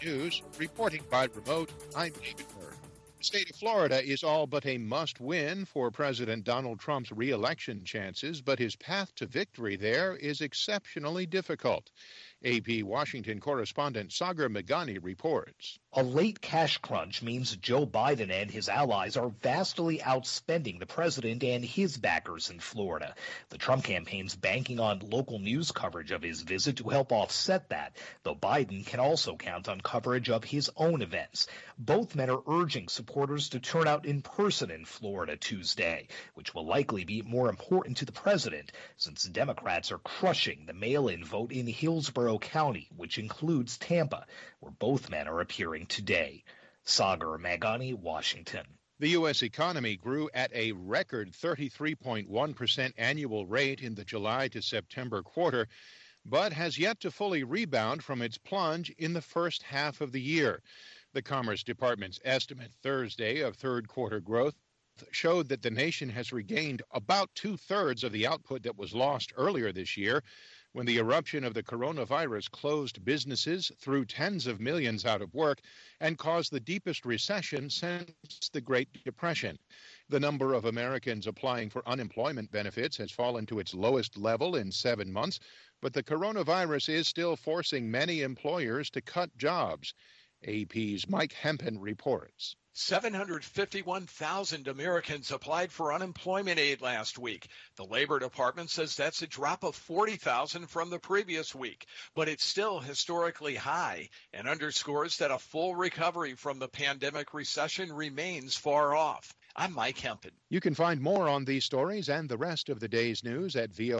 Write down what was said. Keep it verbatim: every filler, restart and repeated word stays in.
News, reporting by remote, I'm David Murray. The state of Florida is all but a must-win for President Donald Trump's re-election chances, but his path to victory there is exceptionally difficult. A P Washington correspondent Sagar Meghani reports. A late cash crunch means Joe Biden and his allies are vastly outspending the president and his backers in Florida. The Trump campaign's banking on local news coverage of his visit to help offset that, though Biden can also count on coverage of his own events. Both men are urging supporters to turn out in person in Florida Tuesday, which will likely be more important to the president since Democrats are crushing the mail-in vote in Hillsborough County, which includes Tampa, where both men are appearing today. Sagar Meghani, Washington. The U S economy grew at a record thirty-three point one percent annual rate in the July to September quarter, but has yet to fully rebound from its plunge in the first half of the year. The Commerce Department's estimate Thursday of third quarter growth showed that the nation has regained about two-thirds of the output that was lost earlier this year, when the eruption of the coronavirus closed businesses, threw tens of millions out of work, and caused the deepest recession since the Great Depression. The number of Americans applying for unemployment benefits has fallen to its lowest level in seven months, but the coronavirus is still forcing many employers to cut jobs. A P's Mike Hempen reports. seven hundred fifty-one thousand Americans applied for unemployment aid last week. The Labor Department says that's a drop of forty thousand from the previous week, but it's still historically high and underscores that a full recovery from the pandemic recession remains far off. I'm Mike Hempen. You can find more on these stories and the rest of the day's news at V O